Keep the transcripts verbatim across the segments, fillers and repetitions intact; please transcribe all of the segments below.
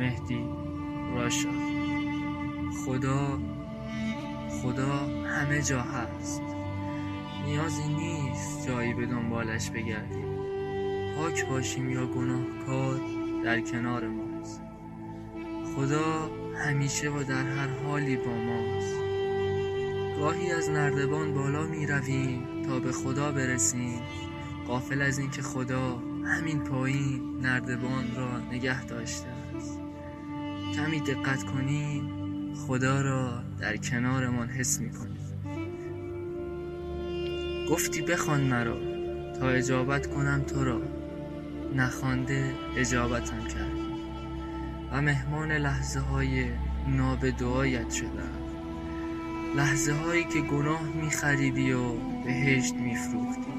مهدی راشا. خدا خدا همه جا هست، نیازی نیست جایی به دنبالش بگردیم. پاک باشیم یا گناهکار در کنار ماست. خدا همیشه و در هر حالی با ماست. گاهی از نردبان بالا می رویم تا به خدا برسیم، غافل از این که خدا همین پایین نردبان را نگه داشته است. کمی دقت کنیم خدا را در کنارمان حس می کنیم. گفتی بخوان مرا تا اجابت کنم تو را، نخوانده اجابتم کردی و مهمان لحظه های ناب دعایت شدم. لحظه هایی که گناه می خریدی و بهشت می فروختی.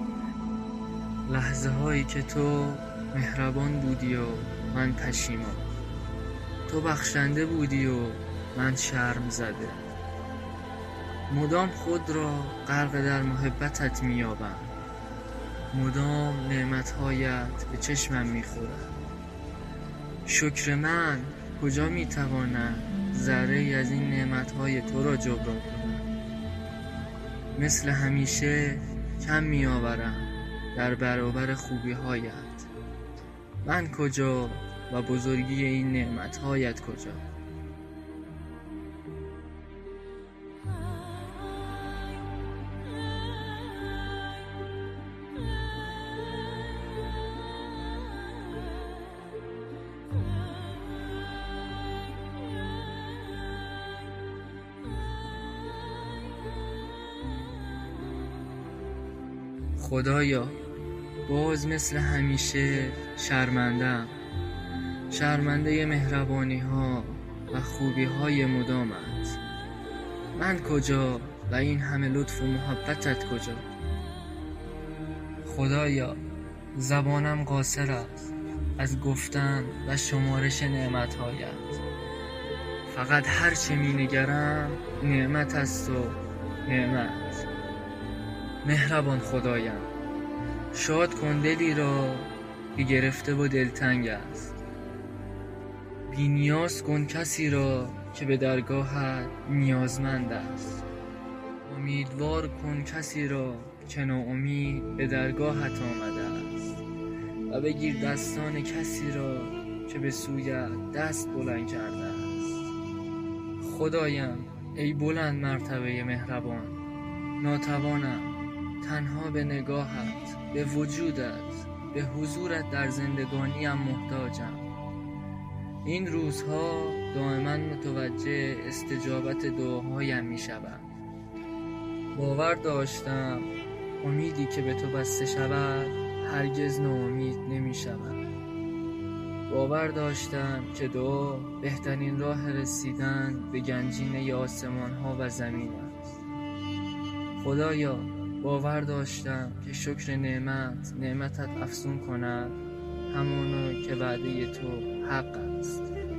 لحظه هایی که تو مهربان بودی و من پشیمان. تو بخشنده بودی و من شرم زده. مدام خود را غرق در محبتت می یابم. مدام نعمتهایت به چشمم می خورد. شکر من کجا می تواند ذره از این نعمتهای تو را جبران کند؟ مثل همیشه کم می آورم در برابر خوبی هایت. من کجا و بزرگی این نعمتهایت کجا؟ خدایا باز مثل همیشه شرمندم، شرمنده مهربانی ها و خوبی های مدامت. من کجا و این همه لطف و محبتت کجا؟ خدایا زبانم قاصر است از گفتن و شمارش نعمتهایت. فقط هرچه می نگرم نعمت است و نعمت. مهربان خدایم شاد کن دلی را که گرفته و دلتنگ است. بی نیاز کن کسی را که به درگاهت نیازمند است. امیدوار کن کسی را که ناامید به درگاهت آمده است و بگیر دستان کسی را که به سویت دست بلند کرده است. خدایم ای بلند مرتبه مهربان، ناتوانم، تنها به نگاهت، به وجودت، به حضورت در زندگانیم محتاجم. این روزها دائما متوجه استجابت دعاهایم می شدم. باور داشتم امیدی که به تو بسته شود هرگز ناامید نمی شود. باور داشتم که دعا بهترین راه رسیدن به گنجینه آسمان ها و زمین است. خدایا باور داشتم که شکر نعمت نعمتت افزون کند، همانا که وعده تو حق است.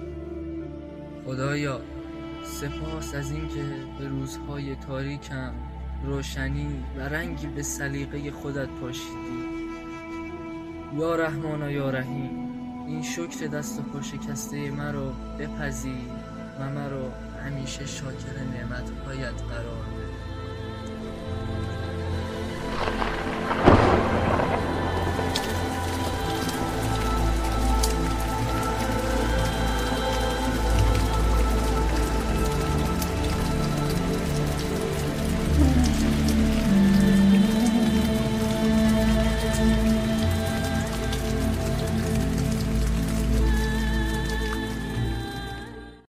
خدایا سپاس از این که به روزهای تاریکم روشنی و رنگی به سلیقه خودت پاشیدی. یا رحمان و یا رحیم، این شکر دست و پا شکسته مرا بپذیر و مرا همیشه شاکر نعمتهایت قرار